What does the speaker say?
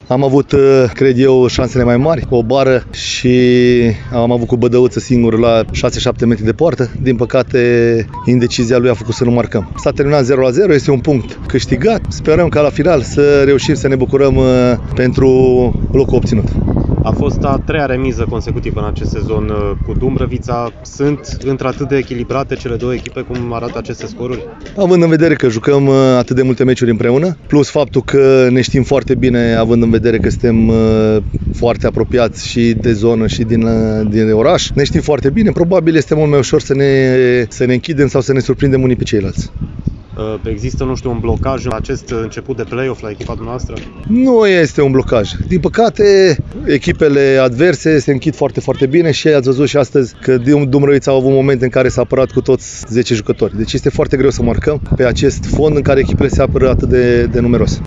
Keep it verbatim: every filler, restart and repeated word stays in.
Am avut, cred eu, șansele mai mari, o bară și am avut cu Bădăuță singur la șase șapte metri de poartă. Din păcate, indecizia lui a făcut să nu marcăm. S-a terminat zero la zero, este un punct câștigat. Sperăm ca la final să reușim să ne bucurăm pentru locul obținut. A fost a treia remiză consecutivă în acest sezon cu Dumbrăvița. Sunt într-atât de echilibrate cele două echipe cum arată aceste scoruri? Având în vedere că jucăm atât de multe meciuri împreună, plus faptul că ne știm foarte bine, având în vedere că suntem foarte apropiați și de zonă și din, din oraș, ne știm foarte bine, probabil este mult mai ușor să ne, să ne închidem sau să ne surprindem unii pe ceilalți. Există, nu știu, un blocaj în acest început de play-off la echipa noastră? Nu este un blocaj. Din păcate, echipele adverse se închid foarte, foarte bine și ați văzut și astăzi că Dumbrăvița au avut momente în care s-a apărat cu toți zece jucători. Deci este foarte greu să marcăm pe acest fond în care echipele se apără atât de, de numeros.